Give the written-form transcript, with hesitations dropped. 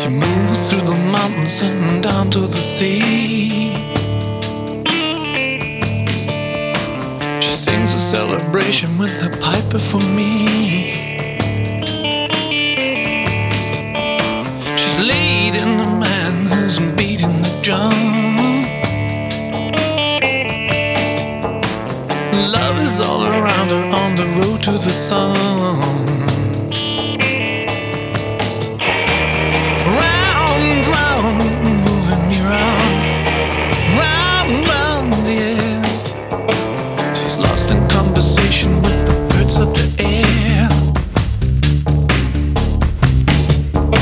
She moves through the mountains and down to the sea. She sings a celebration with the piper for me. She's leading the man who's beating the drum. Love is all around her on the road to the sun.